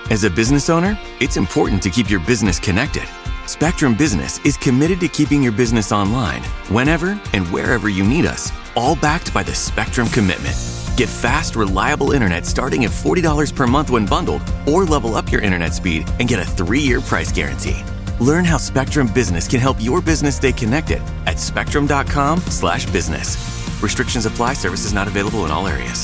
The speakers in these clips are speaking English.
As a business owner, it's important to keep your business connected. Spectrum Business is committed to keeping your business online whenever and wherever you need us, all backed by the Spectrum Commitment. Get fast, reliable internet starting at $40 per month when bundled, or level up your internet speed and get a 3-year price guarantee. Learn how Spectrum Business can help your business stay connected at spectrum.com/business. Restrictions apply. Services not available in all areas.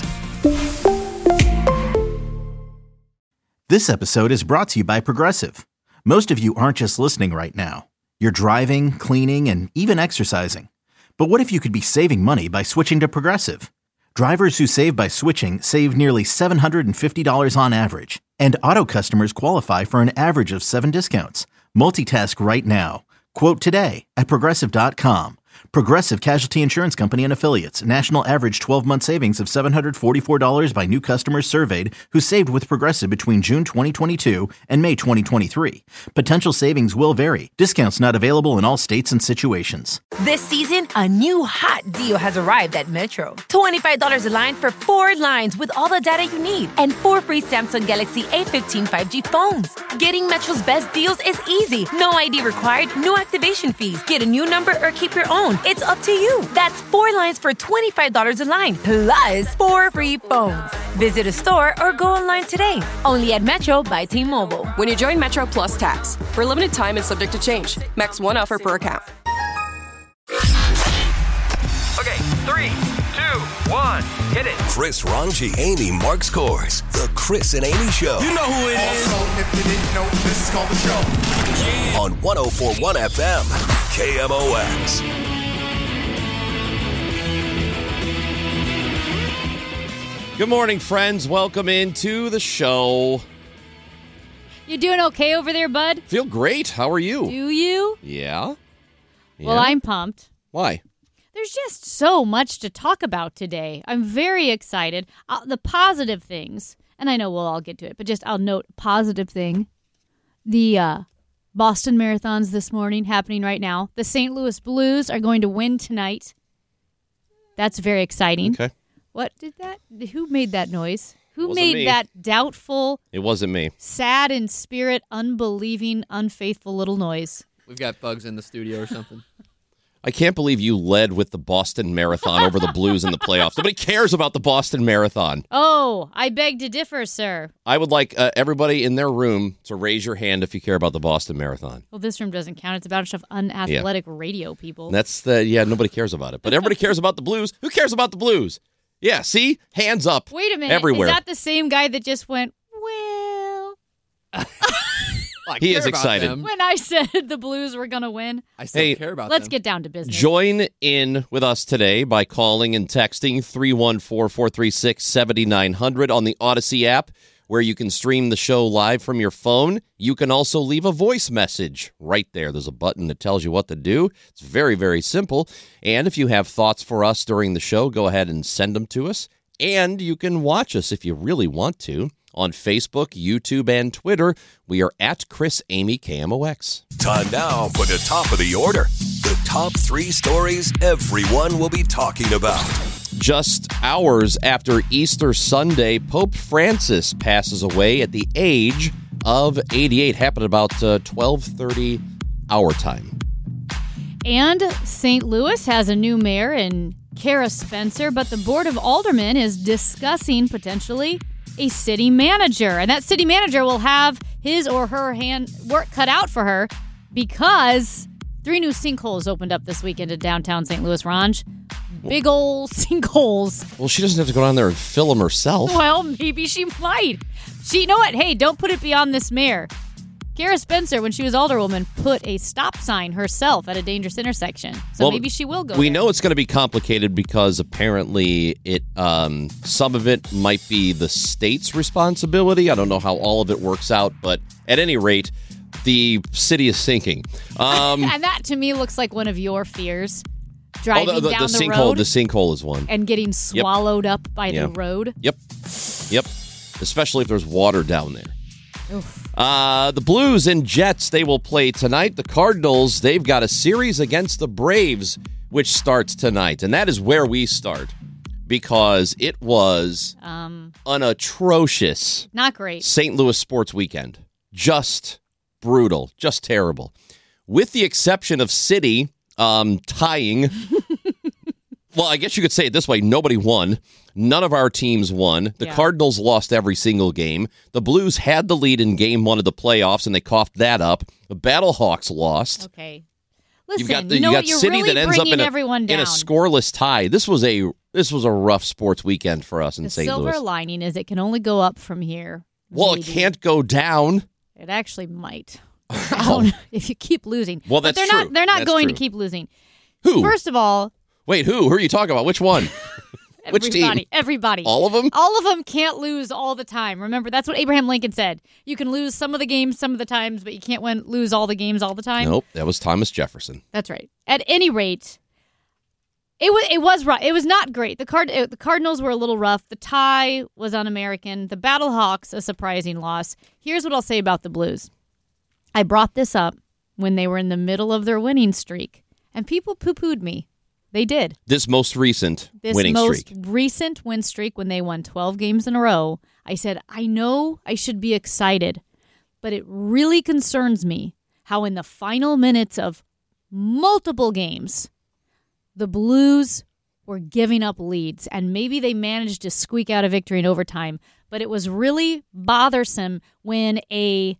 This episode is brought to you by Progressive. Most of you aren't just listening right now. You're driving, cleaning, and even exercising. But what if you could be saving money by switching to Progressive? Drivers who save by switching save nearly $750 on average. And auto customers qualify for an average of 7 discounts. Multitask right now. Quote today at Progressive.com. Progressive Casualty Insurance Company and Affiliates. National average 12-month savings of $744 by new customers surveyed who saved with Progressive between June 2022 and May 2023. Potential savings will vary. Discounts not available in all states and situations. This season, a new hot deal has arrived at Metro. $25 a line for 4 lines with all the data you need and 4 free Samsung Galaxy A15 5G phones. Getting Metro's best deals is easy. No ID required, no activation fees. Get a new number or keep your own. It's up to you. That's 4 lines for $25 a line, plus 4 free phones. Visit a store or go online today. Only at Metro by T-Mobile. When you join Metro Plus Tax, for a limited time and subject to change. Max 1 offer per account. Okay, 3, 2, 1, hit it. Chris, Ranji, Amy, Mark Scores. The Chris and Amy Show. You know who it is. Also, if you didn't know, this is called The Show. Yeah. On 104.1 FM, KMOX. Good morning, friends. Welcome into the show. You doing okay over there, bud? Feel great. How are you? Do you? Yeah. Well, I'm pumped. Why? There's just so much to talk about today. I'm very excited. The positive things, and I know we'll all get to it, but just I'll note positive thing. The Boston Marathon's this morning, happening right now. The St. Louis Blues are going to win tonight. That's very exciting. Okay. What did that? Who made that noise? Who Wasn't made me. that doubtful? It wasn't me. Sad in spirit, unbelieving, unfaithful little noise. We've got bugs in the studio or something. I can't believe you led with the Boston Marathon over the Blues in the playoffs. Nobody cares about the Boston Marathon. Oh, I beg to differ, sir. I would like everybody in their room to raise your hand if you care about the Boston Marathon. Well, this room doesn't count. It's a bunch of unathletic radio people. Nobody cares about it. But everybody cares about the Blues. Who cares about the Blues? Yeah, see? Hands up. Wait a minute. Everywhere. Is that the same guy that just went, well... He is excited. When I said the Blues were going to win. I still care about them. Let's get down to business. Join in with us today by calling and texting 314-436-7900 on the Odyssey app, where you can stream the show live from your phone. You can also leave a voice message right there. There's a button that tells you what to do. It's very, very simple. And if you have thoughts for us during the show, go ahead and send them to us. And you can watch us if you really want to on Facebook, YouTube, and Twitter. We are at Chris Amy KMOX. Time now for the top of the order. The top 3 stories everyone will be talking about. Just hours after Easter Sunday, Pope Francis passes away at the age of 88. Happened about 12:30 our time. And St. Louis has a new mayor in Kara Spencer, but the Board of Aldermen is discussing potentially a city manager. And that city manager will have his or her work cut out for her because 3 new sinkholes opened up this weekend in downtown St. Louis, Ranj. Big old sinkholes. Well, she doesn't have to go down there and fill them herself. Well, maybe she might. You know what? Hey, don't put it beyond this mayor. Kara Spencer, when she was alderwoman, put a stop sign herself at a dangerous intersection. So maybe she will go We there. know it's going to be complicated because apparently some of it might be the state's responsibility. I don't know how all of it works out, but at any rate, the city is sinking. And that, to me, looks like one of your fears. Driving down the sinkhole, road. The sinkhole is one. And getting swallowed up by the road. Yep. Especially if there's water down there. The Blues and Jets, they will play tonight. The Cardinals, they've got a series against the Braves, which starts tonight. And that is where we start. because it was an atrocious Not great. St. Louis sports weekend. Just brutal, just terrible. With the exception of City tying. Well, I guess you could say it this way. Nobody won. None of our teams won. The Cardinals lost every single game. The Blues had the lead in game 1 of the playoffs, and they coughed that up. The Battlehawks lost. Okay. Listen, you got you're City really that ends up in everyone down. a scoreless tie. This was a rough sports weekend for us in St. Louis. The silver lining is it can only go up from here. Well, maybe. It can't go down. It actually might. Down if you keep losing. Well, that's but true. They're not That's going true. to keep losing. Who? First of all, wait, who? Who are you talking about? Which one? Which team? Everybody. All of them? All of them can't lose all the time. Remember, that's what Abraham Lincoln said. You can lose some of the games some of the times, but you can't lose all the games all the time. Nope, that was Thomas Jefferson. That's right. At any rate, it was rough. It was not great. The Cardinals were a little rough. The tie was un-American. The Battlehawks, a surprising loss. Here's what I'll say about the Blues. I brought this up when they were in the middle of their winning streak, and people poo-pooed me. They did. This most recent winning streak. This most recent win streak when they won 12 games in a row, I said, I know I should be excited, but it really concerns me how in the final minutes of multiple games, the Blues were giving up leads, and maybe they managed to squeak out a victory in overtime, but it was really bothersome when a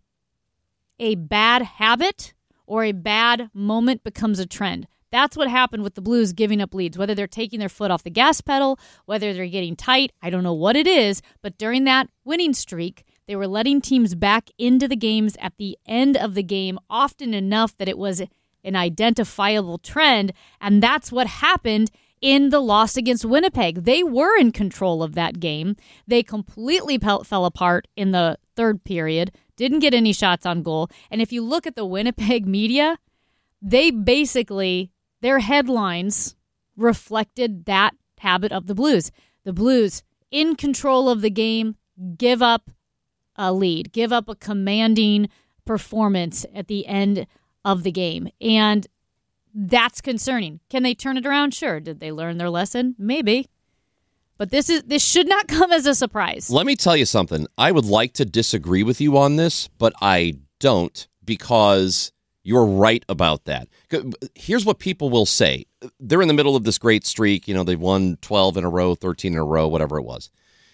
bad habit or a bad moment becomes a trend. That's what happened with the Blues giving up leads, whether they're taking their foot off the gas pedal, whether they're getting tight. I don't know what it is, but during that winning streak, they were letting teams back into the games at the end of the game often enough that it was an identifiable trend, and that's what happened in the loss against Winnipeg. They were in control of that game. They completely fell apart in the third period, didn't get any shots on goal, and if you look at the Winnipeg media, they basically, their headlines reflected that habit of the Blues. The Blues, in control of the game, give up a lead, give up a commanding performance at the end of the game. And that's concerning. Can they turn it around? Sure. Did they learn their lesson? Maybe. But this should not come as a surprise. Let me tell you something. I would like to disagree with you on this, but I don't, because you're right about that. Here's what people will say. They're in the middle of this great streak. You know, they've won 12 in a row, 13 in a row, whatever it was.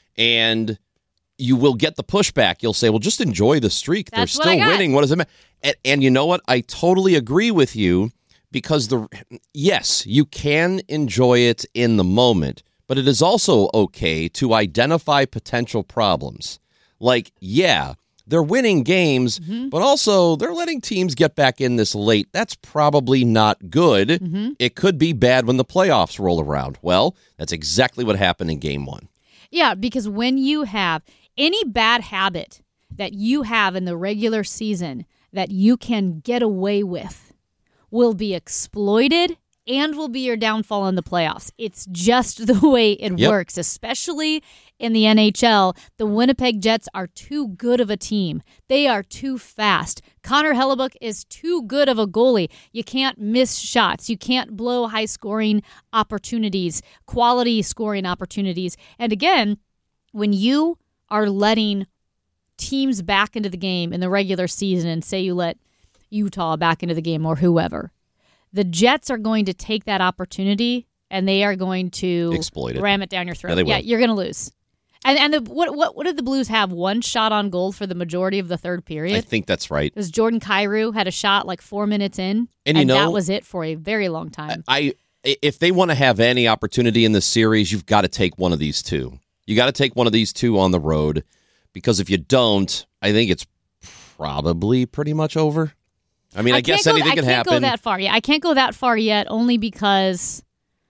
And you will get the pushback. You'll say, well, just enjoy the streak. They're still winning. What does it matter? And you know what? I totally agree with you, because yes, you can enjoy it in the moment, but it is also okay to identify potential problems. Like, yeah, they're winning games, but also they're letting teams get back in this late. That's probably not good. It could be bad when the playoffs roll around. Well, that's exactly what happened in Game 1. Yeah, because when you have any bad habit that you have in the regular season that you can get away with will be exploited and will be your downfall in the playoffs. It's just the way it works, especially in the NHL. The Winnipeg Jets are too good of a team. They are too fast. Connor Hellebuyck is too good of a goalie. You can't miss shots. You can't blow high-scoring opportunities, quality scoring opportunities. And again, when you are letting teams back into the game in the regular season, and say you let Utah back into the game or whoever, the Jets are going to take that opportunity and they are going to exploit it, ram it down your throat. Yeah, you're going to lose. And what did the Blues have? One shot on goal for the majority of the third period. I think that's right. Because Jordan Kyrou had a shot like 4 minutes in, and that was it for a very long time. If they want to have any opportunity in this series, you've got to take one of these two. You got to take one of these two on the road, because if you don't, I think it's probably pretty much over. I mean, I guess anything can happen. I can't go that far. Yeah, I can't go that far yet, only because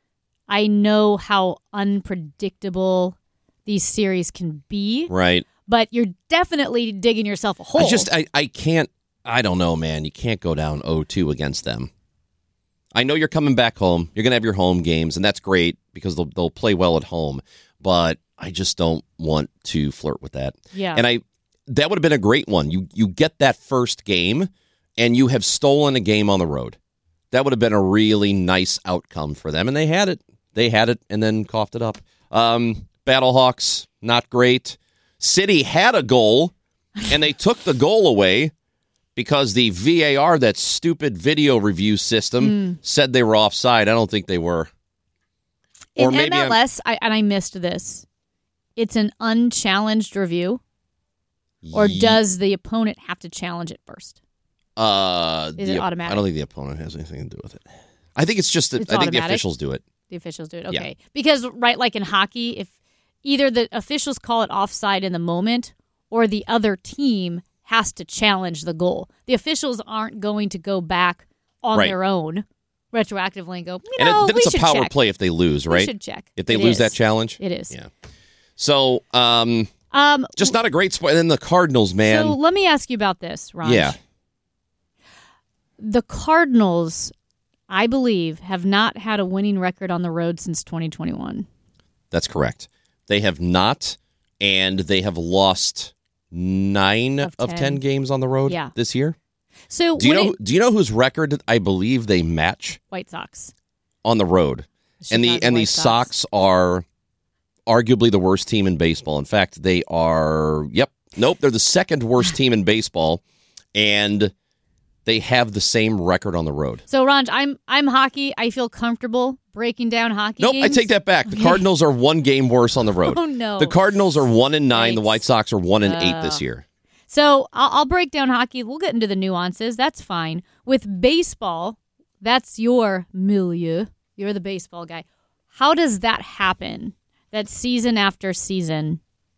I know how unpredictable these series can be. Right. But you're definitely digging yourself a hole. I can't, I don't know, man. You can't go down 0-2 against them. I know you're coming back home. You're going to have your home games, and that's great because they'll play well at home. But I just don't want to flirt with that. Yeah. And that would have been a great one. You get that first game, and you have stolen a game on the road. That would have been a really nice outcome for them, and they had it. They had it and then coughed it up. Battlehawks, not great. City had a goal, and they took the goal away because the VAR, that stupid video review system, said they were offside. I don't think they were. In MLS, I missed this. It's an unchallenged review, or does the opponent have to challenge it first? Is it automatic? I don't think the opponent has anything to do with it. I think it's just that I think the officials do it. The officials do it. Okay. Yeah. Because, right, like in hockey, if either the officials call it offside in the moment or the other team has to challenge the goal. The officials aren't going to go back on their own retroactively and go, then it's a power play if they lose, right? We should check. If they lose that challenge? It is. Yeah. So, just not a great spot. And then the Cardinals, man. So let me ask you about this, Ron. Yeah. The Cardinals, I believe, have not had a winning record on the road since 2021. That's correct. They have not, and they have lost 9 of 10 games on the road this year. So do you know whose record I believe they match? White Sox on the road, and the Sox are arguably the worst team in baseball. In fact, they are. They're the second worst team in baseball, and they have the same record on the road. So, Ron, I'm hockey. I feel comfortable breaking down hockey games. I take that back. The Cardinals are 1 game worse on the road. Oh, no. The Cardinals are 1-9. The White Sox are 1-8 this year. So, I'll break down hockey. We'll get into the nuances. That's fine. With baseball, that's your milieu. You're the baseball guy. How does that happen, that season after season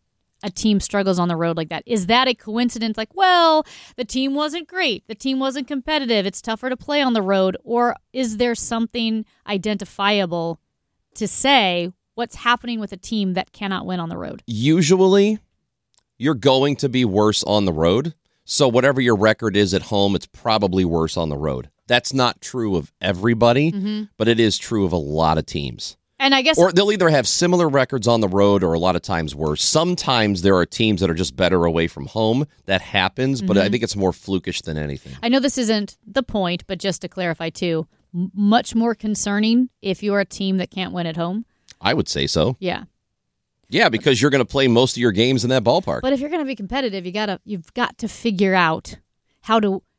a team struggles on the road like that? Is that a coincidence? Like, well, the team wasn't great. The team wasn't competitive. It's tougher to play on the road. Or is there something identifiable to say what's happening with a team that cannot win on the road? Usually, you're going to be worse on the road. So whatever your record is at home, it's probably worse on the road. That's not true of everybody, but it is true of a lot of teams. And I guess, or they'll either have similar records on the road or a lot of times worse. Sometimes there are teams that are just better away from home. That happens, but I think it's more flukish than anything. I know this isn't the point, but just to clarify too, much more concerning if you're a team that can't win at home. I would say so. Yeah. Yeah, because you're going to play most of your games in that ballpark. But if you're going to be competitive, you've got to figure out how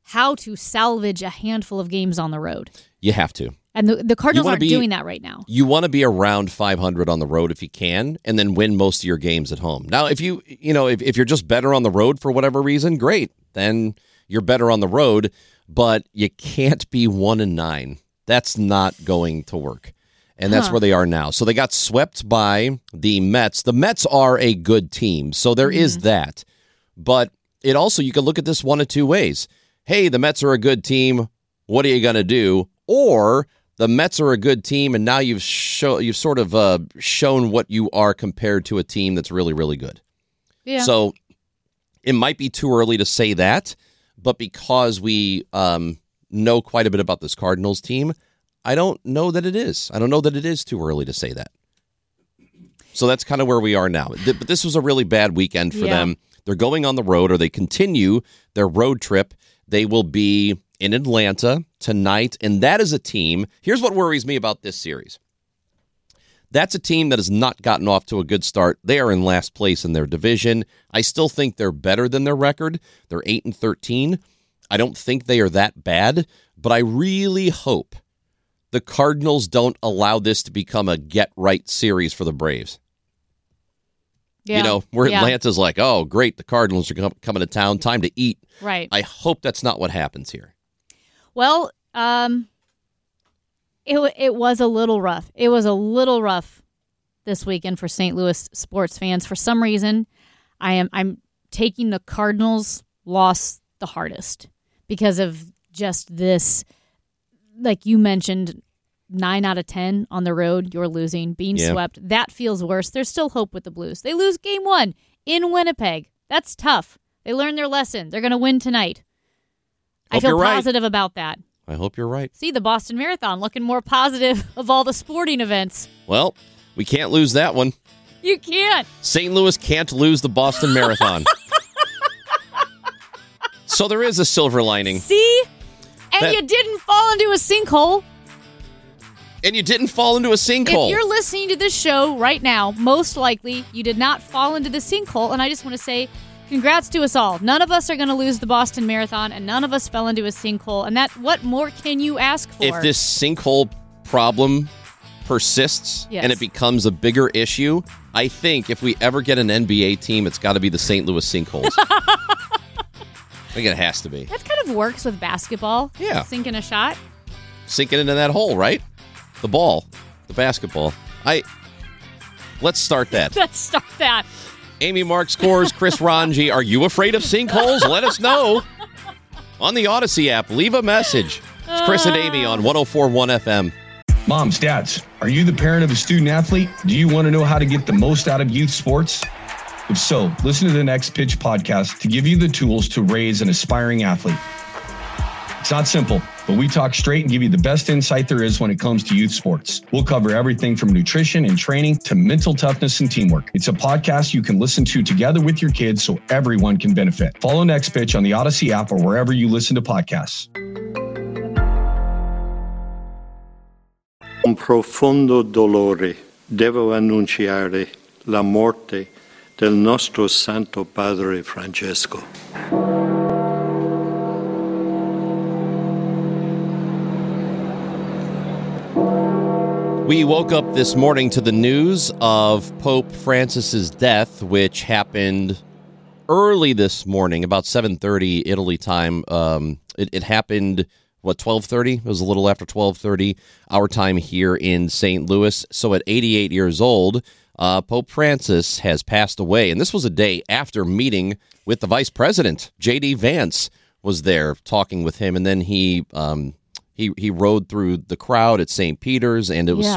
to salvage a handful of games on the road. You have to. And the Cardinals aren't doing that right now. You want to be around 500 on the road if you can, and then win most of your games at home. Now, if if you're just better on the road for whatever reason, great. Then you're better on the road, but you can't be 1-9. That's not going to work. And that's where they are now. So they got swept by the Mets. The Mets are a good team, so there is that. But it also, you can look at this one of two ways. Hey, the Mets are a good team. What are you going to do? Or the Mets are a good team, and now you've sort of shown what you are compared to a team that's really, really good. Yeah. So it might be too early to say that, but because we know quite a bit about this Cardinals team, I don't know that it is. I don't know that it is too early to say that. So that's kind of where we are now. But this was a really bad weekend for them. They're going on the road, or they continue their road trip. They will be in Atlanta tonight, and that is a team. Here's what worries me about this series. That's a team that has not gotten off to a good start. They are in last place in their division. I still think they're better than their record. They're 8-13. I don't think they are that bad, but I really hope the Cardinals don't allow this to become a get-right series for the Braves. Yeah. Where Atlanta's like, oh, great, the Cardinals are coming to town, time to eat. Right. I hope that's not what happens here. Well, it was a little rough. It was a little rough this weekend for St. Louis sports fans. For some reason, I'm taking the Cardinals loss the hardest because of just this, like you mentioned, 9 out of 10 on the road, you're losing, being swept. That feels worse. There's still hope with the Blues. They lose game 1 in Winnipeg. That's tough. They learned their lesson. They're going to win tonight. I feel positive about that. I hope you're right. See, the Boston Marathon looking more positive of all the sporting events. Well, we can't lose that one. You can't. St. Louis can't lose the Boston Marathon. So there is a silver lining. See? And you didn't fall into a sinkhole. And you didn't fall into a sinkhole. If you're listening to this show right now, most likely you did not fall into the sinkhole. And I just want to say congrats to us all. None of us are going to lose the Boston Marathon, and none of us fell into a sinkhole. And what more can you ask for? If this sinkhole problem persists and it becomes a bigger issue, I think if we ever get an NBA team, it's got to be the St. Louis Sinkholes. I think it has to be. That kind of works with basketball. Yeah. Sinking a shot. Sinking into that hole, right? The ball, the basketball. Let's start that. Let's start that. Amy Mark scores. Chris Ranji, are you afraid of sinkholes? Let us know on the Odyssey app. Leave a message. It's Chris and Amy on 104.1 FM. Moms, dads, are you the parent of a student athlete? Do you want to know how to get the most out of youth sports? If so, listen to the Next Pitch podcast to give you the tools to raise an aspiring athlete. It's not simple, but we talk straight and give you the best insight there is when it comes to youth sports. We'll cover everything from nutrition and training to mental toughness and teamwork. It's a podcast you can listen to together with your kids so everyone can benefit. Follow Next Pitch on the Odyssey app or wherever you listen to podcasts. Con profondo dolore devo annunciare la morte del nostro Santo Padre Francesco. We woke up this morning to the news of Pope Francis's death, which happened early this morning, about 7:30 Italy time. It happened, 12:30? It was a little after 12:30 our time here in St. Louis. So at 88 years old, Pope Francis has passed away. And this was a day after meeting with the vice president. J.D. Vance was there talking with him, and then he rode through the crowd at St. Peter's, and it was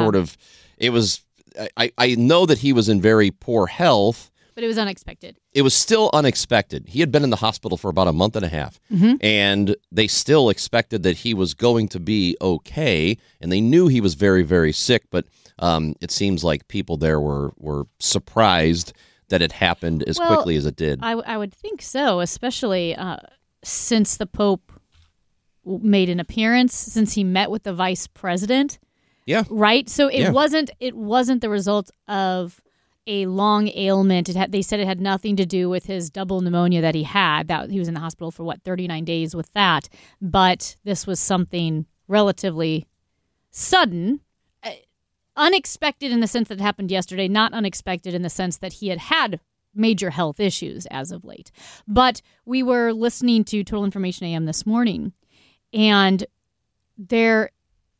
I know that he was in very poor health. But it was unexpected. It was still unexpected. He had been in the hospital for about a month and a half, and they still expected that he was going to be okay, and they knew he was very, very sick, but it seems like people there were surprised that it happened as quickly as it did. I would think so, especially since the Pope made an appearance, since he met with the vice president. Yeah. Right? So it wasn't the result of a long ailment. They said it had nothing to do with his double pneumonia that he had. That he was in the hospital for 39 days with that. But this was something relatively sudden, unexpected in the sense that it happened yesterday, not unexpected in the sense that he had major health issues as of late. But we were listening to Total Information AM this morning, and there,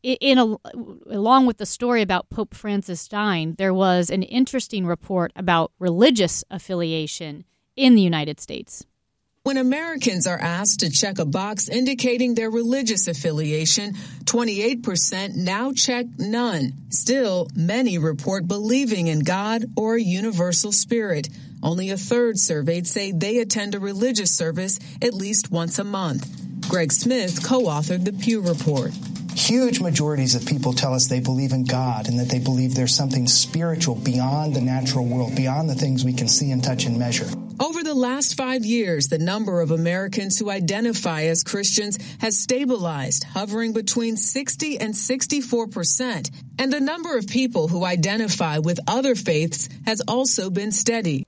along with the story about Pope Francis dying, there was an interesting report about religious affiliation in the United States. When Americans are asked to check a box indicating their religious affiliation, 28% now check none. Still, many report believing in God or a universal spirit. Only a third surveyed say they attend a religious service at least once a month. Greg Smith co-authored the Pew Report. Huge majorities of people tell us they believe in God and that they believe there's something spiritual beyond the natural world, beyond the things we can see and touch and measure. Over the last 5 years, the number of Americans who identify as Christians has stabilized, hovering between 60 and 64%. And the number of people who identify with other faiths has also been steady.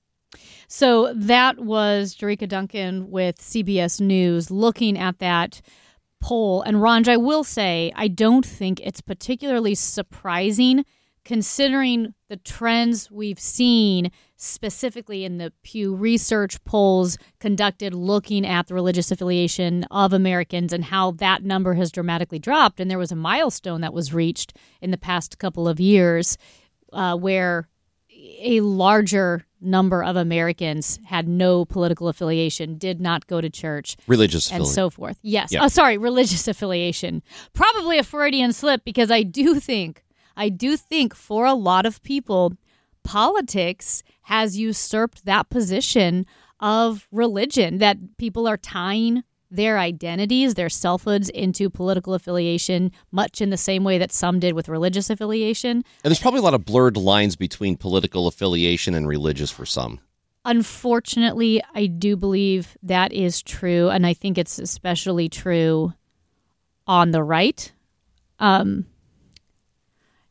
So that was Jericka Duncan with CBS News looking at that poll. And Ranj, I will say, I don't think it's particularly surprising considering the trends we've seen specifically in the Pew Research polls conducted looking at the religious affiliation of Americans and how that number has dramatically dropped. And there was a milestone that was reached in the past couple of years where a larger number of Americans had no political affiliation, did not go to church. Religious affiliation. And so forth. Yes. Yeah. Religious affiliation. Probably a Freudian slip, because I do think for a lot of people, politics has usurped that position of religion, that people are tying their identities, their selfhoods into political affiliation, much in the same way that some did with religious affiliation. And there's probably a lot of blurred lines between political affiliation and religious for some. Unfortunately, I do believe that is true, and I think it's especially true on the right.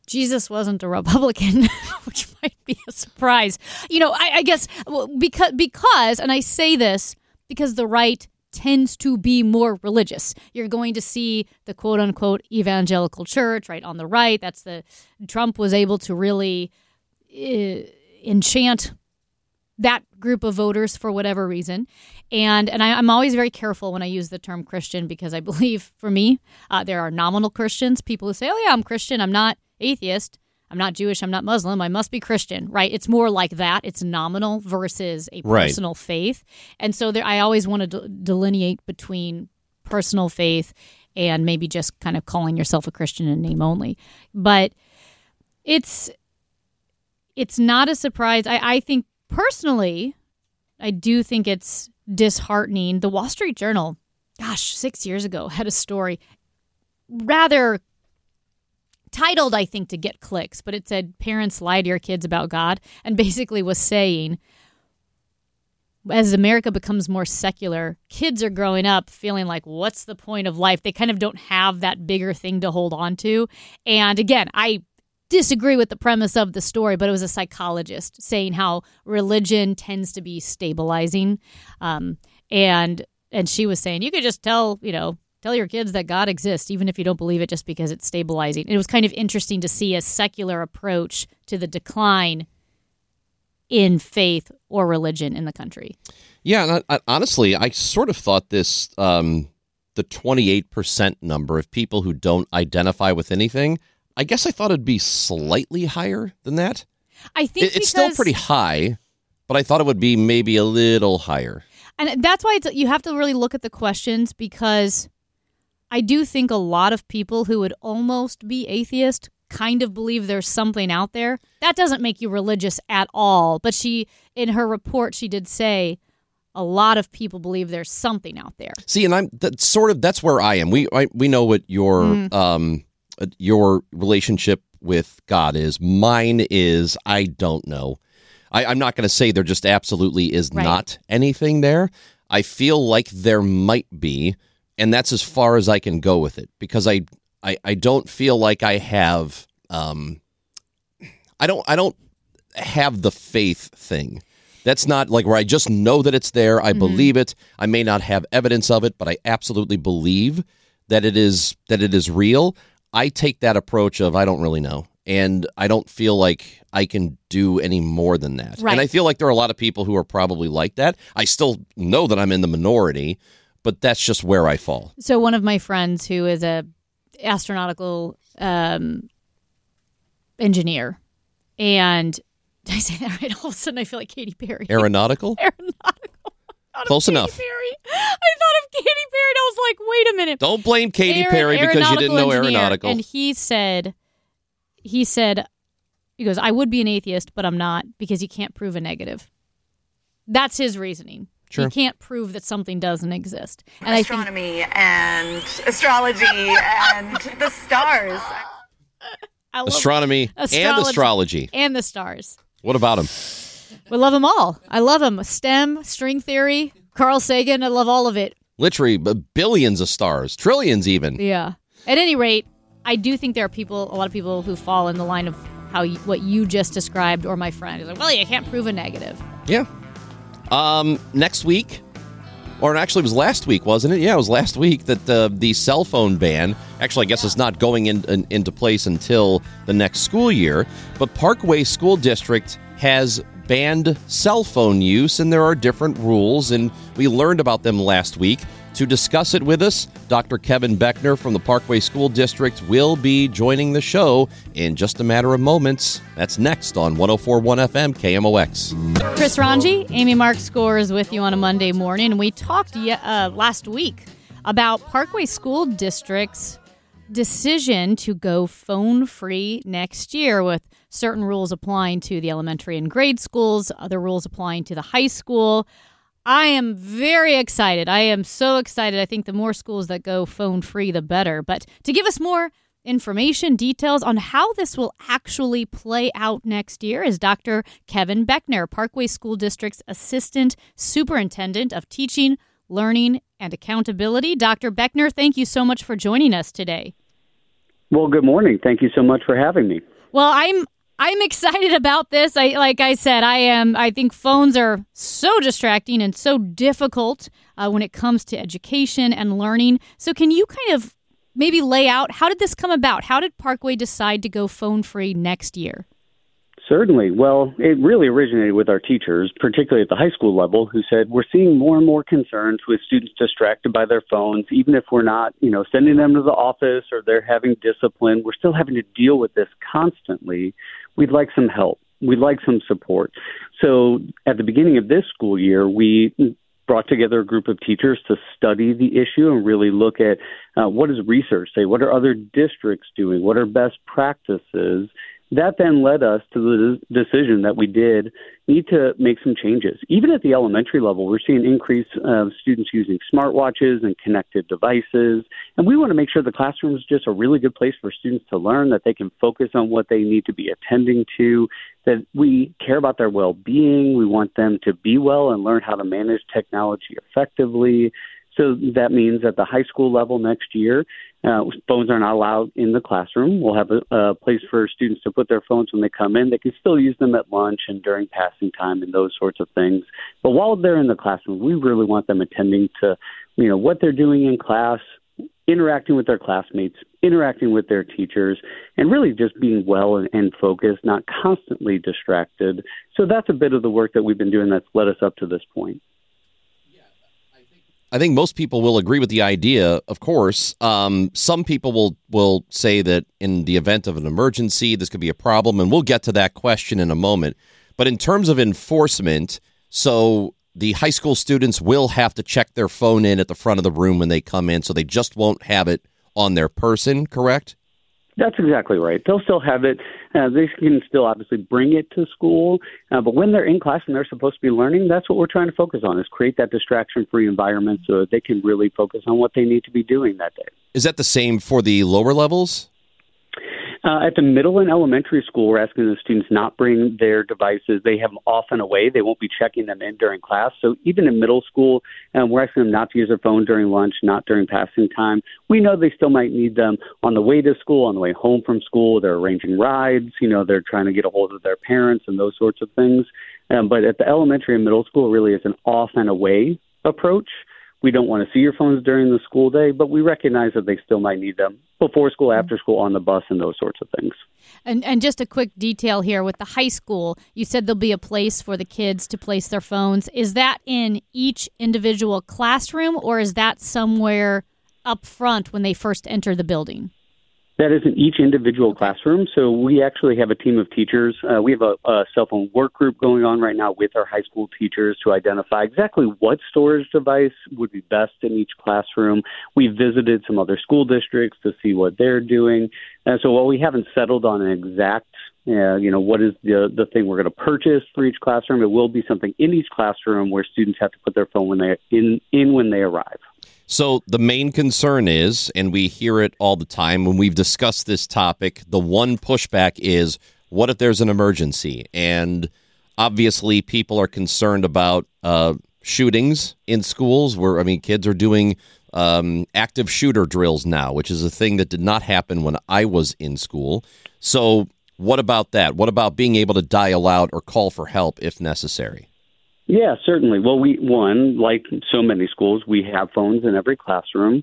Jesus wasn't a Republican, which might be a surprise. I guess because, and I say this because the right tends to be more religious. You're going to see the quote-unquote evangelical church, right, on the right. Trump was able to really enchant that group of voters for whatever reason. And I'm always very careful when I use the term Christian because I believe, for me, there are nominal Christians, people who say, oh yeah, I'm Christian, I'm not atheist, I'm not Jewish, I'm not Muslim, I must be Christian, right? It's more like that. It's nominal versus a personal faith. And so I always want to delineate between personal faith and maybe just kind of calling yourself a Christian in name only. But it's not a surprise. I think personally, I do think it's disheartening. The Wall Street Journal, 6 years ago, had a story rather titled, I think, to get clicks, but it said, parents lie to your kids about God, and basically was saying, as America becomes more secular, kids are growing up feeling like, what's the point of life? They kind of don't have that bigger thing to hold on to. And again, I disagree with the premise of the story, but it was a psychologist saying how religion tends to be stabilizing. And she was saying, you could just tell your kids that God exists, even if you don't believe it, just because it's stabilizing. It was kind of interesting to see a secular approach to the decline in faith or religion in the country. Yeah, and honestly, I sort of thought this, the 28% number of people who don't identify with anything, I guess I thought it'd be slightly higher than that. I think it's still pretty high, but I thought it would be maybe a little higher. And that's why you have to really look at the questions, because I do think a lot of people who would almost be atheist kind of believe there's something out there. That doesn't make you religious at all. But in her report, she did say a lot of people believe there's something out there. See, and that's where I am. We know what your relationship with God is. Mine is, I don't know. I'm not going to say there just absolutely is not anything there. I feel like there might be, and that's as far as I can go with it, because I don't feel like I have I don't have the faith thing. That's not like where I just know that it's there. I believe it. I may not have evidence of it, but I absolutely believe that it is real. I take that approach of I don't really know, and I don't feel like I can do any more than that. Right. And I feel like there are a lot of people who are probably like that. I still know that I'm in the minority, but that's just where I fall. So one of my friends who is a astronautical engineer, and did I say that right? All of a sudden I feel like Katy Perry. Aeronautical? Aeronautical. Close enough. Perry. I thought of Katy Perry, and I was like, wait a minute. Don't blame Katy Perry because you didn't know aeronautical. And he goes, I would be an atheist, but I'm not, because you can't prove a negative. That's his reasoning. Sure. You can't prove that something doesn't exist. And astronomy and astrology and the stars. Astronomy and astrology. And the stars. What about them? We love them all. I love them. STEM, string theory, Carl Sagan. I love all of it. Literally billions of stars, trillions even. Yeah. At any rate, I do think there are a lot of people who fall in the line of what you just described, or my friend is like, well, you can't prove a negative. Yeah. Next week, or actually it was last week, wasn't it? Yeah, it was last week that the cell phone ban, actually I guess it's not going into place until the next school year, but Parkway School District has banned cell phone use, and there are different rules, and we learned about them last week. To discuss it with us, Dr. Kevin Beckner from the Parkway School District will be joining the show in just a matter of moments. That's next on 104.1 FM KMOX. Chris Ranji, Amy Mark Scores with you on a Monday morning. We talked last week about Parkway School District's decision to go phone-free next year, with certain rules applying to the elementary and grade schools, other rules applying to the high school. I am very excited. I am so excited. I think the more schools that go phone-free, the better. But to give us more information, details on how this will actually play out next year is Dr. Kevin Beckner, Parkway School District's Assistant Superintendent of Teaching, Learning, and Accountability. Dr. Beckner, thank you so much for joining us today. Well, good morning. Thank you so much for having me. Well, I'm excited about this. Like I said, I think phones are so distracting and so difficult when it comes to education and learning. So can you kind of maybe lay out, how did this come about? How did Parkway decide to go phone-free next year? Certainly. Well, it really originated with our teachers, particularly at the high school level, who said we're seeing more and more concerns with students distracted by their phones. Even if we're not, sending them to the office or they're having discipline, we're still having to deal with this constantly. We'd like some help. We'd like some support. So at the beginning of this school year, we brought together a group of teachers to study the issue and really look at what does research say? What are other districts doing? What are best practices? That then led us to the decision that we did need to make some changes. Even at the elementary level, we're seeing an increase of students using smartwatches and connected devices. And we want to make sure the classroom is just a really good place for students to learn, that they can focus on what they need to be attending to, that we care about their well-being. We want them to be well and learn how to manage technology effectively. So that means at the high school level next year, phones are not allowed in the classroom. We'll have a place for students to put their phones when they come in. They can still use them at lunch and during passing time and those sorts of things. But while they're in the classroom, we really want them attending to, what they're doing in class, interacting with their classmates, interacting with their teachers, and really just being well and focused, not constantly distracted. So that's a bit of the work that we've been doing that's led us up to this point. I think most people will agree with the idea, of course. Some people will say that in the event of an emergency, this could be a problem, and we'll get to that question in a moment. But in terms of enforcement, so the high school students will have to check their phone in at the front of the room when they come in, so they just won't have it on their person, correct? That's exactly right. They'll still have it. They can still obviously bring it to school. But when they're in class and they're supposed to be learning, that's what we're trying to focus on, is create that distraction-free environment so that they can really focus on what they need to be doing that day. Is that the same for the lower levels? At the middle and elementary school, we're asking the students not bring their devices. They have them off and away. They won't be checking them in during class. So even in middle school, we're asking them not to use their phone during lunch, not during passing time. We know they still might need them on the way to school, on the way home from school. They're arranging rides. They're trying to get a hold of their parents and those sorts of things. But at the elementary and middle school, really is an off and away approach. We don't want to see your phones during the school day, but we recognize that they still might need them before school, after school, on the bus, and those sorts of things. And just a quick detail here with the high school, you said there'll be a place for the kids to place their phones. Is that in each individual classroom, or is that somewhere up front when they first enter the building? That is in each individual classroom. So we actually have a team of teachers. We have a cell phone work group going on right now with our high school teachers to identify exactly what storage device would be best in each classroom. We visited some other school districts to see what they're doing. And so while we haven't settled on an exact, what is the thing we're going to purchase for each classroom, it will be something in each classroom where students have to put their phone when they arrive. So the main concern is, and we hear it all the time when we've discussed this topic, the one pushback is, what if there's an emergency? And obviously people are concerned about shootings in schools where, kids are doing active shooter drills now, which is a thing that did not happen when I was in school. So what about that? What about being able to dial out or call for help if necessary? Yeah, certainly. Well, like so many schools, we have phones in every classroom,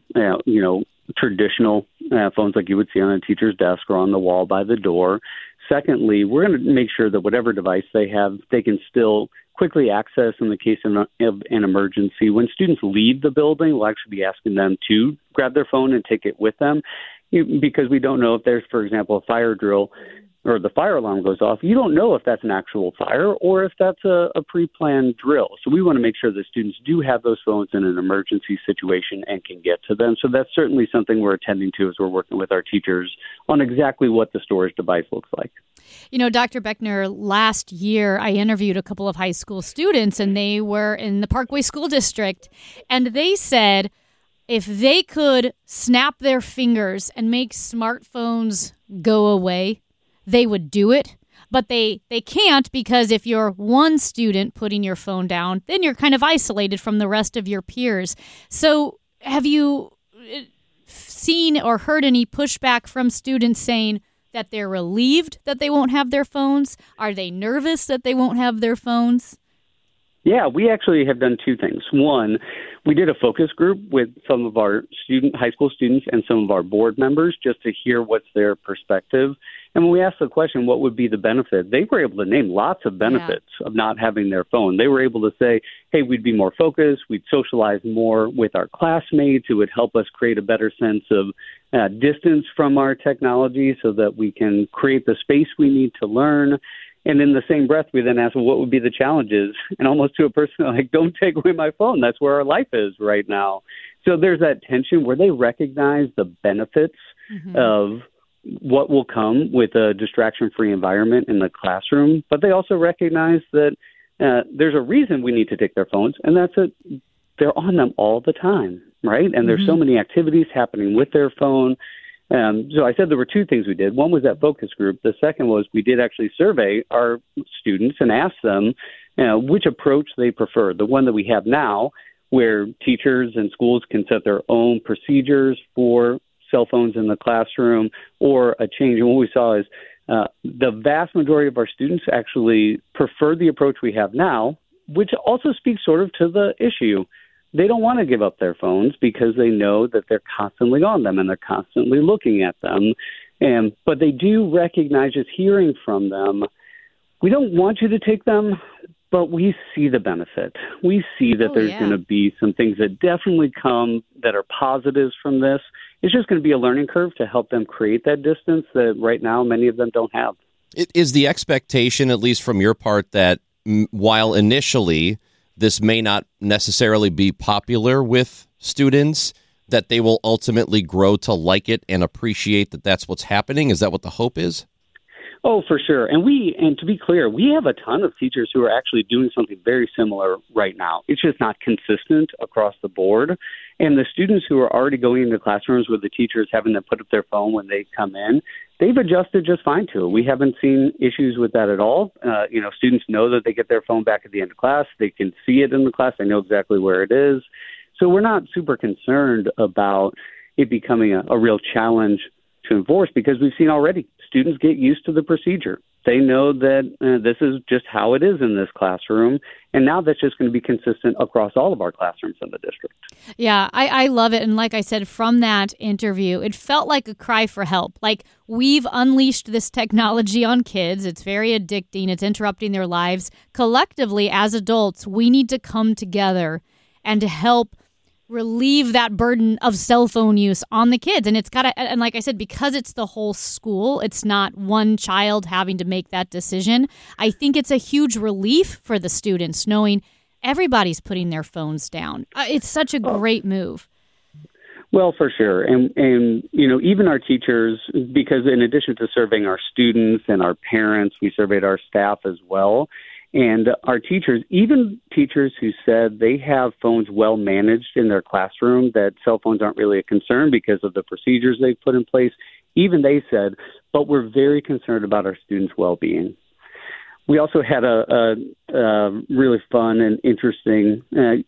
traditional phones like you would see on a teacher's desk or on the wall by the door. Secondly, we're going to make sure that whatever device they have, they can still quickly access in the case of an emergency. When students leave the building, we'll actually be asking them to grab their phone and take it with them, because we don't know if there's, for example, a fire drill or the fire alarm goes off. You don't know if that's an actual fire or if that's a pre-planned drill. So we want to make sure that students do have those phones in an emergency situation and can get to them. So that's certainly something we're attending to as we're working with our teachers on exactly what the storage device looks like. Dr. Beckner, last year I interviewed a couple of high school students, and they were in the Parkway School District, and they said if they could snap their fingers and make smartphones go away, they would do it, but they can't, because if you're one student putting your phone down, then you're kind of isolated from the rest of your peers. So have you seen or heard any pushback from students saying that they're relieved that they won't have their phones? Are they nervous that they won't have their phones? Yeah, we actually have done two things. One, we did a focus group with some of our high school students and some of our board members just to hear what's their perspective. And when we asked the question, what would be the benefit, they were able to name lots of benefits of not having their phone. They were able to say, hey, we'd be more focused, we'd socialize more with our classmates, it would help us create a better sense of distance from our technology so that we can create the space we need to learn. And in the same breath, we then asked, well, what would be the challenges? And almost to a person, like, don't take away my phone. That's where our life is right now. So there's that tension where they recognize the benefits of what will come with a distraction-free environment in the classroom. But they also recognize that there's a reason we need to take their phones, and that's that they're on them all the time, right? And there's so many activities happening with their phone. So I said there were two things we did. One was that focus group. The second was we did actually survey our students and ask them which approach they prefer. The one that we have now, where teachers and schools can set their own procedures for cell phones in the classroom, or a change. And what we saw is the vast majority of our students actually prefer the approach we have now, which also speaks sort of to the issue. They don't want to give up their phones because they know that they're constantly on them and they're constantly looking at them. But they do recognize, just hearing from them, we don't want you to take them, but we see the benefit. We see that there's going to be some things that definitely come that are positives from this. It's just going to be a learning curve to help them create that distance that right now many of them don't have. Is the expectation, at least from your part, that while initially this may not necessarily be popular with students, that they will ultimately grow to like it and appreciate that that's what's happening? Is that what the hope is? Oh, for sure. And to be clear, we have a ton of teachers who are actually doing something very similar right now. It's just not consistent across the board. And the students who are already going into classrooms with the teachers having them put up their phone when they come in, they've adjusted just fine to it. We haven't seen issues with that at all. Students know that they get their phone back at the end of class. They can see it in the class. They know exactly where it is. So we're not super concerned about it becoming a real challenge to enforce, because we've seen already students get used to the procedure. They know that this is just how it is in this classroom, and now that's just going to be consistent across all of our classrooms in the district. Yeah, I love it. And like I said, from that interview, it felt like a cry for help. Like, we've unleashed this technology on kids. It's very addicting. It's interrupting their lives. Collectively, as adults, we need to come together and to help relieve that burden of cell phone use on the kids. And it's got to, and like I said, because it's the whole school, it's not one child having to make that decision. I think it's a huge relief for the students knowing everybody's putting their phones down. It's such a great move. Well, for sure. And even our teachers, because in addition to surveying our students and our parents, we surveyed our staff as well. And our teachers, even teachers who said they have phones well managed in their classroom, that cell phones aren't really a concern because of the procedures they've put in place, even they said, but we're very concerned about our students' well-being. We also had a really fun and interesting,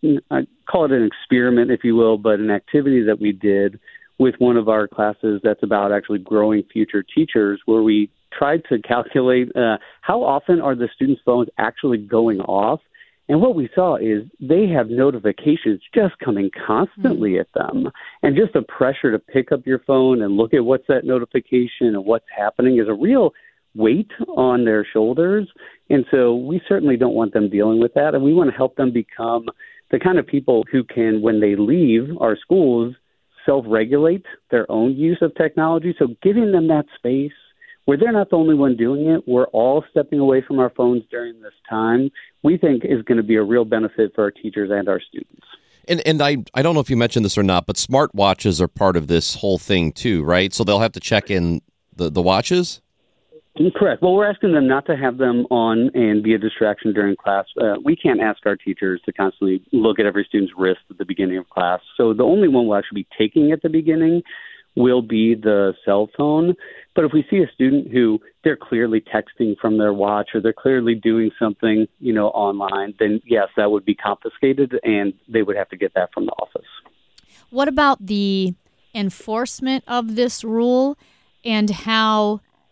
I call it an experiment, if you will, but an activity that we did with one of our classes that's about actually growing future teachers, where we tried to calculate how often are the students' phones actually going off. And what we saw is they have notifications just coming constantly at them. And just the pressure to pick up your phone and look at what's that notification and what's happening is a real weight on their shoulders. And so we certainly don't want them dealing with that. And we want to help them become the kind of people who can, when they leave our schools, self-regulate their own use of technology. So giving them that space where they're not the only one doing it, we're all stepping away from our phones during this time, we think is going to be a real benefit for our teachers and our students. And I don't know if you mentioned this or not, but smartwatches are part of this whole thing too, right? So they'll have to check in the watches? Correct. Well, we're asking them not to have them on and be a distraction during class. We can't ask our teachers to constantly look at every student's wrist at the beginning of class. So the only one we'll actually be taking at the beginning will be the cell phone. But if we see a student who they're clearly texting from their watch or they're clearly doing something, online, then yes, that would be confiscated and they would have to get that from the office. What about the enforcement of this rule and how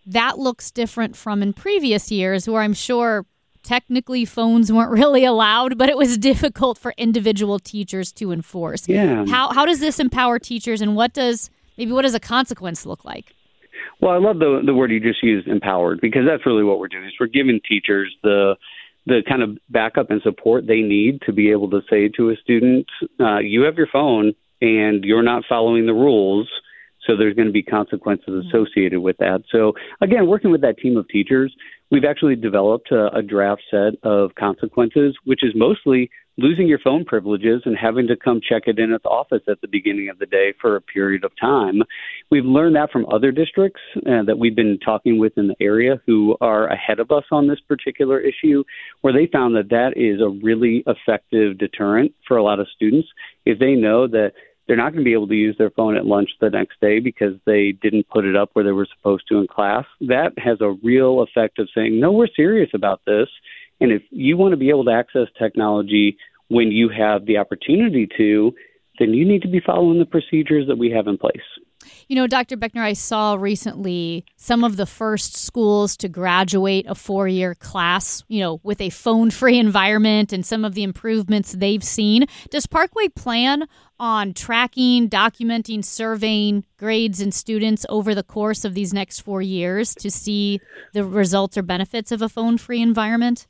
that looks different from in previous years where I'm sure technically phones weren't really allowed, but it was difficult for individual teachers to enforce. Yeah. How does this empower teachers, and what does a consequence look like? Well, I love the word you just used, empowered, because that's really what we're doing. Is we're giving teachers the kind of backup and support they need to be able to say to a student, you have your phone and you're not following the rules, so there's going to be consequences associated with that. So, again, working with that team of teachers, we've actually developed a draft set of consequences, which is mostly losing your phone privileges and having to come check it in at the office at the beginning of the day for a period of time. We've learned that from other districts that we've been talking with in the area who are ahead of us on this particular issue, where they found that is a really effective deterrent for a lot of students. If they know that they're not going to be able to use their phone at lunch the next day because they didn't put it up where they were supposed to in class, that has a real effect of saying, no, we're serious about this. And if you want to be able to access technology when you have the opportunity to, then you need to be following the procedures that we have in place. You know, Dr. Beckner, I saw recently some of the first schools to graduate a 4-year class, with a phone-free environment and some of the improvements they've seen. Does Parkway plan on tracking, documenting, surveying grades and students over the course of these next 4 years to see the results or benefits of a phone-free environment?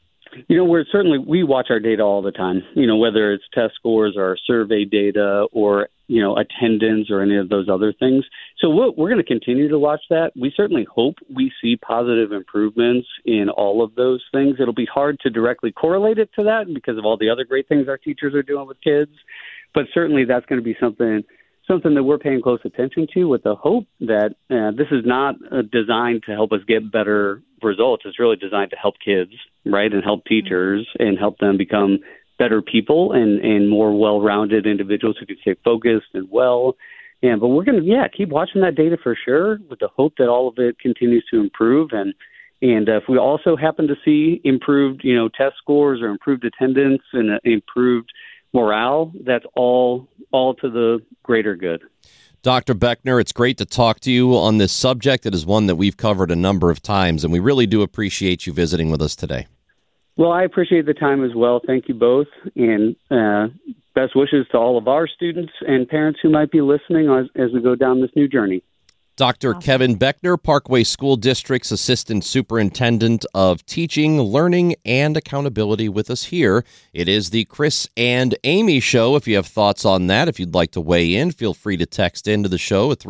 We watch our data all the time, whether it's test scores or survey data or, attendance or any of those other things. So we're going to continue to watch that. We certainly hope we see positive improvements in all of those things. It'll be hard to directly correlate it to that because of all the other great things our teachers are doing with kids. But certainly that's going to be something that we're paying close attention to, with the hope that this is not designed to help us get better results. It's really designed to help kids, right, and help teachers and help them become better people and more well-rounded individuals who can stay focused and well. But we're going to, keep watching that data for sure, with the hope that all of it continues to improve. And if we also happen to see improved, test scores or improved attendance and improved morale, that's all to the greater good. Dr. Beckner, it's great to talk to you on this subject. It is one that we've covered a number of times, and we really do appreciate you visiting with us today. Well, I appreciate the time as well. Thank you both, and best wishes to all of our students and parents who might be listening as we go down this new journey. Dr. Kevin Beckner, Parkway School District's Assistant Superintendent of Teaching, Learning, and Accountability, with us here. It is the Chris and Amy Show. If you have thoughts on that, if you'd like to weigh in, feel free to text into the show at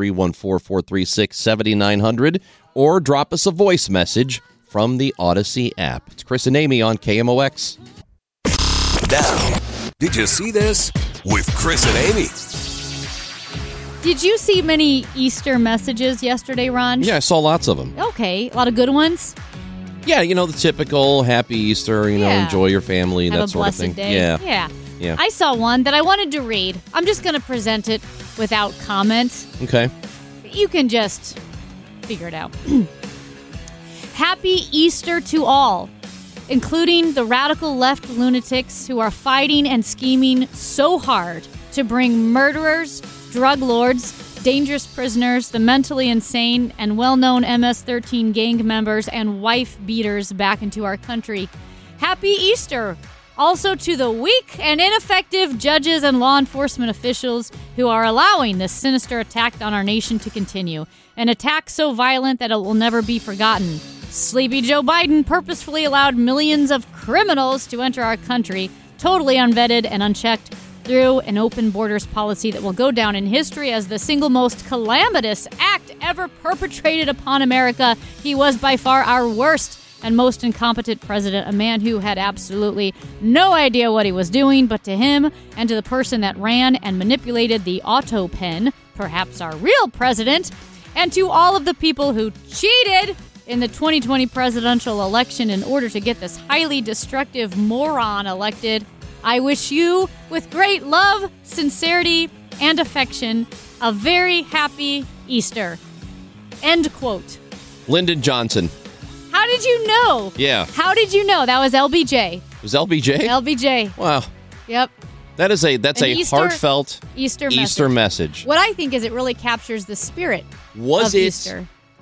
314-436-7900 or drop us a voice message from the Odyssey app. It's Chris and Amy on KMOX. Now, did you see this? With Chris and Amy. Did you see many Easter messages yesterday, Ron? Yeah, I saw lots of them. Okay, a lot of good ones? Yeah, the typical Happy Easter, enjoy your family, Have that sort of thing. Day. Yeah. I saw one that I wanted to read. I'm just going to present it without comment. Okay. You can just figure it out. Happy Easter to all, including the radical left lunatics who are fighting and scheming so hard to bring murderers, drug lords, dangerous prisoners, the mentally insane, and well-known MS-13 gang members and wife-beaters back into our country. Happy Easter! Also to the weak and ineffective judges and law enforcement officials who are allowing this sinister attack on our nation to continue. An attack so violent that it will never be forgotten. Sleepy Joe Biden purposefully allowed millions of criminals to enter our country, totally unvetted and unchecked, through an open borders policy that will go down in history as the single most calamitous act ever perpetrated upon America. He was by far our worst and most incompetent president, a man who had absolutely no idea what he was doing, but to him and to the person that ran and manipulated the auto pen, perhaps our real president, and to all of the people who cheated in the 2020 presidential election in order to get this highly destructive moron elected, I wish you, with great love, sincerity, and affection, a very happy Easter. End quote. Lyndon Johnson. How did you know? Yeah. How did you know? That was LBJ. It was LBJ? LBJ. Wow. Yep. That's a Easter, heartfelt Easter message. What I think is it really captures the spirit of Easter.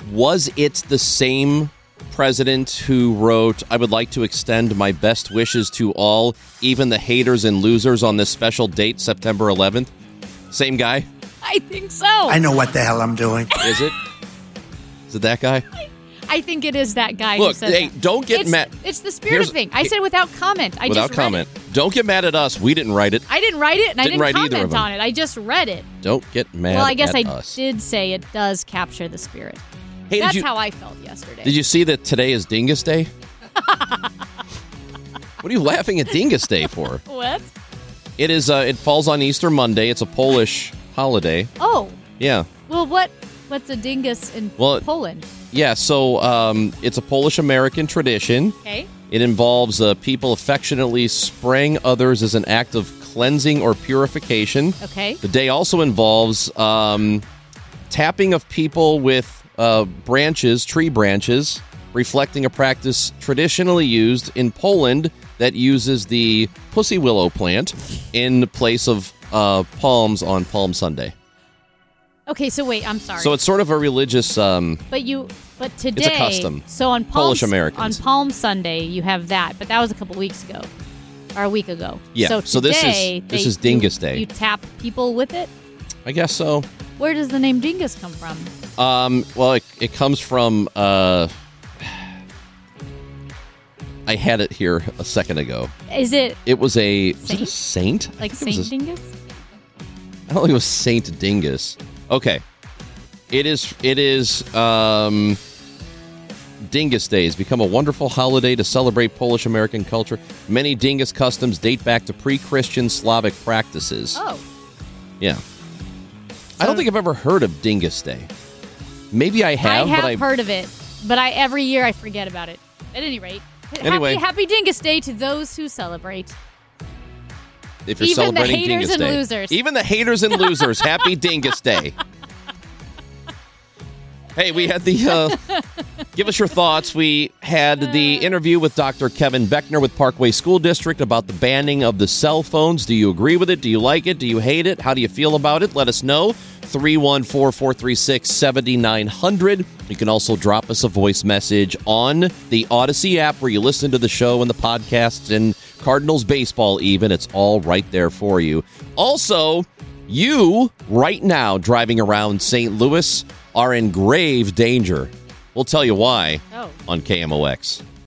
Was it the same president who wrote, "I would like to extend my best wishes to all, even the haters and losers on this special date, September 11th"? Same guy? I think so. I know what the hell I'm doing. Is it? Is it that guy? I think it is that guy. Look, who says hey, that. don't get mad. It's the spirit thing. I said without comment. I Without just read comment. it. Don't get mad at us. We didn't write it. I didn't write it, and I didn't write either of comment them. on it. I just read it. Don't get mad Well, I guess at I us. did say it does capture the spirit. Hey, That's did you- how I felt yesterday. Did you see that today is Dingus Day? What are you laughing at Dingus Day for? What? It is. It falls on Easter Monday. It's a Polish holiday. Oh. Yeah. Well, what's a dingus in Poland? Yeah, so it's a Polish-American tradition. Okay. It involves people affectionately spraying others as an act of cleansing or purification. Okay. The day also involves tapping of people with tree branches, reflecting a practice traditionally used in Poland that uses the pussy willow plant in place of palms on Palm Sunday. Okay, so wait, I'm sorry. So it's sort of a religious... But today... It's a custom. So on Polish Americans. On Palm Sunday, you have that, but that was a couple weeks ago. Or a week ago. Yeah, So today, this is Dingus Day. You tap people with it? I guess so. Where does the name Dingus come from? Well, it comes from... I had it here a second ago. Is it... It was a saint? Like Saint Dingus? I don't think it was Saint Dingus. Okay. It is Dingus Day has become a wonderful holiday to celebrate Polish American culture. Many Dingus customs date back to pre-Christian Slavic practices. Oh. Yeah. I don't think I've ever heard of Dingus Day. Maybe I have, I have heard of it, but every year I forget about it. At any rate, Anyway. happy Dingus Day to those who celebrate. If you're Even the celebrating haters Dingus and Day. losers. Even the haters and losers, happy Dingus Day. Hey, we had the... give us your thoughts. We had the interview with Dr. Kevin Beckner with Parkway School District about the banning of the cell phones. Do you agree with it? Do you like it? Do you hate it? How do you feel about it? Let us know. 314-436-7900. You can also drop us a voice message on the Odyssey app where you listen to the show and the podcasts and Cardinals baseball even. It's all right there for you. Also, you, right now, driving around St. Louis, are in grave danger. We'll tell you why on KMOX.